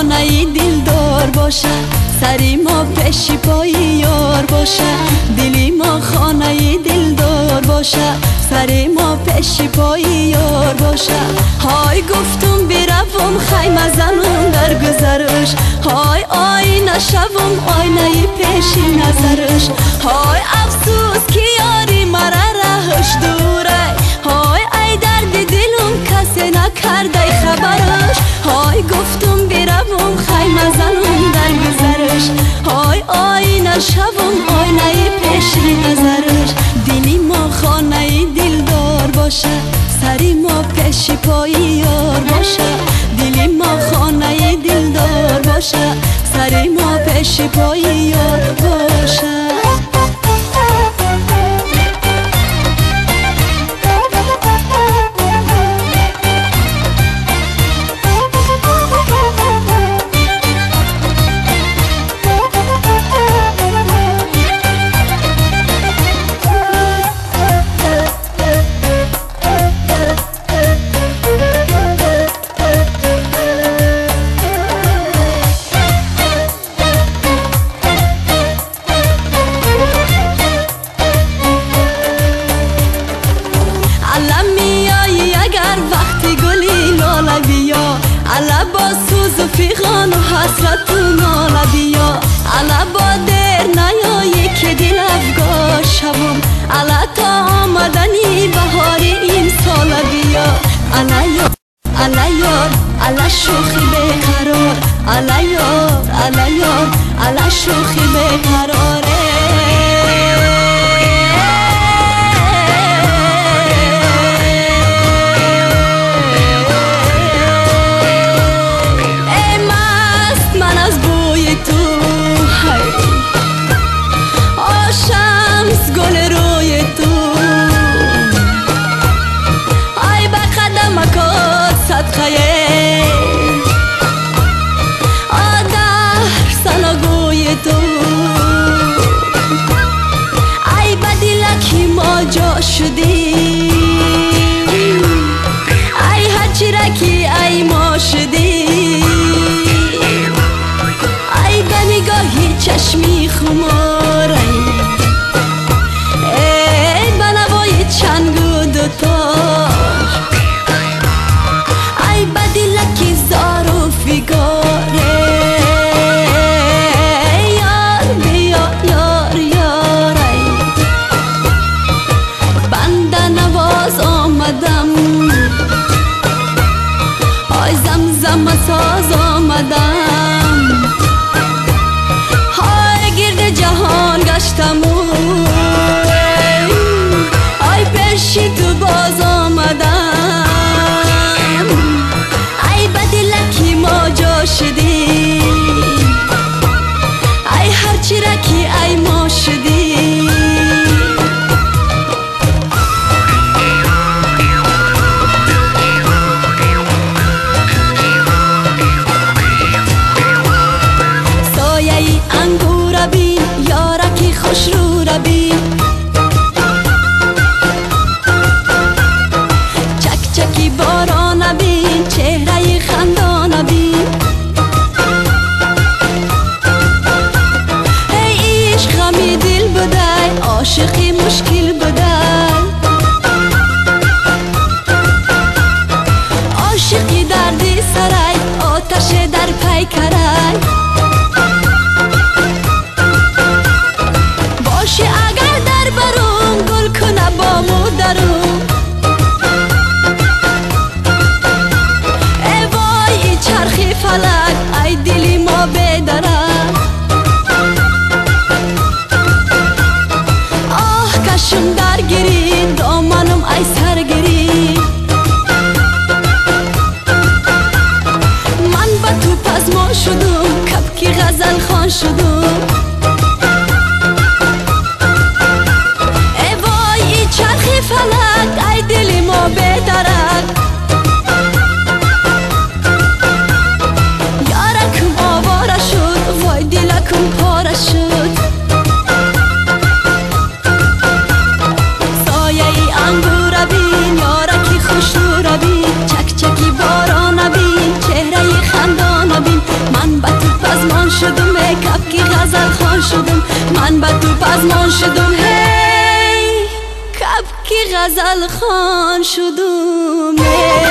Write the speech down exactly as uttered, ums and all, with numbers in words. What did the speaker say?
خانه دلدار باشه، سری ما پیش پای یار باشه. دلی ما خانه دلدار باشه، سری ما پیش پای یار باشه. های گفتم بروم خیمه زنم در گذرش، های آینه شوم آینه پیش نظرش. های افسوس که یاری مرا رهش دوره، های ای درد دلم کسی نکرده خبرش. های گفتم بروم خیمه زنم در گذرش، های آینه شوم آینه پیش نظرش. دلی ما خانه دلدار باشه، سری ما پیش پای یار باشه. دلی ما خانه دلدار باشه، سری ما پیش پای یار باشه. الا با سوز و فیغان و حسرت و ناله بیا، الا با دیر نیایی که دل افگار شوم، الا تا آمدنی بهاری این سال بیا. الا یار الا یار الا شوخی بیقرار، الا یار الا یار الا شوخی بیقراره. شمس گل روی تو ای به قدمکات صدقه آدر سناگوی تو ای به دلکی ما جا شدی ای هرچی رکی ای ما شدی ای به نگاهی چشمی خمار ای به نوای چنگو دوتار ای به دلکی زار و فیگاره یار بیا یار یار ای بنده نواز آمدم ای زمزم ساز آمدم های گرد جهان گشتم ای پیشی تو باز آمدم ای به دلکی ما جا شدی ای هرچی رکی ای ما شدی. خوش رو ربی چک چکی باران بین چهره خندان بین ای عشق غمی دل بده عاشقی مشکل بده عاشقی دردی سرای آتش در پیکرای باشه اگر در برون گل کنه با مو درون ای وای چرخی فلک ای دلی ما بدرد آه کشم در گیری دامنم ای سرگیری من با تو پزما شدم کبکی غزل خان شدم چرخی فلک ای دلی ما بدرد یارکم آواره شد وای دلکم پاره شد سایه ای انگور بین یارکی خوش رو بین چک چکی باران بین چهره خندان بین غزل خان شدم، من به تو پزمان شدم، هی کبکی غزل خان شدم.